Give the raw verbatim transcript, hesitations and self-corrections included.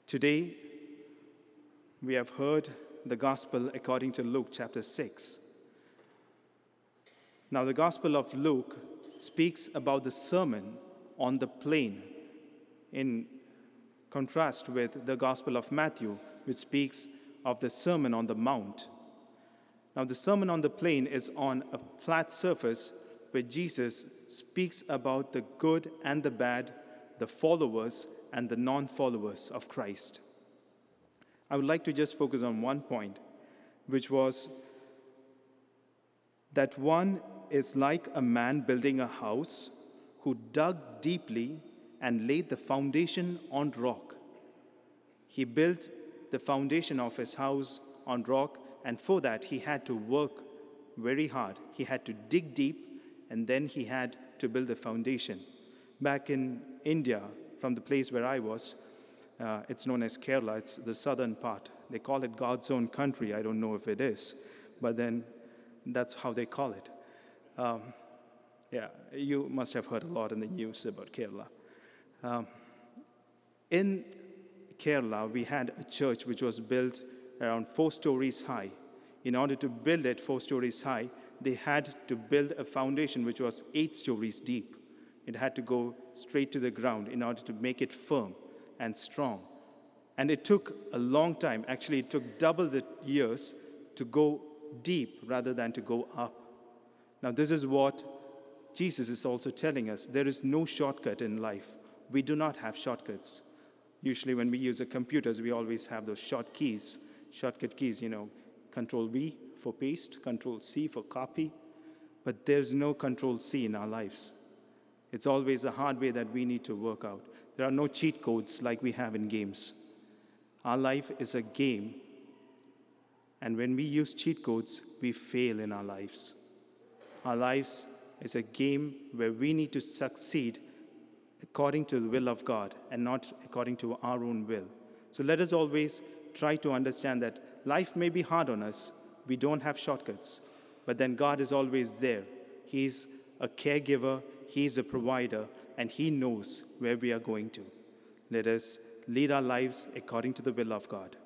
Today, we have heard the Gospel according to Luke chapter six. Now, the Gospel of Luke speaks about the Sermon on the Plain in contrast with the Gospel of Matthew, which speaks of the Sermon on the Mount. Now, the Sermon on the Plain is on a flat surface where Jesus speaks about the good and the bad, the followers and the non-followers of Christ. I would like to just focus on one point, which was that one is like a man building a house who dug deeply and laid the foundation on rock. He built the foundation of his house on rock, and for that he had to work very hard. He had to dig deep, and then he had to build the foundation. Back in India, from the place where I was, uh, it's known as Kerala. It's the southern part. They call it God's own country. I don't know if it is, but then that's how they call it. Um, yeah, you must have heard a lot in the news about Kerala. Um, in Kerala, we had a church which was built around four stories high. In order to build it four stories high, they had to build a foundation which was eight stories deep. It had to go straight to the ground in order to make it firm and strong. And it took a long time. Actually, it took double the years to go deep rather than to go up. Now, this is what Jesus is also telling us. There is no shortcut in life. We do not have shortcuts. Usually when we use the computers, we always have those short keys, shortcut keys, you know, Control V for paste, Control C for copy. But there's no Control C in our lives. It's always a hard way that we need to work out. There are no cheat codes like we have in games. Our life is a game, and when we use cheat codes, we fail in our lives. Our lives is a game where we need to succeed according to the will of God and not according to our own will. So let us always try to understand that life may be hard on us. We don't have shortcuts, but then God is always there. He's a caregiver, He's a provider, and He knows where we are going to. Let us lead our lives according to the will of God.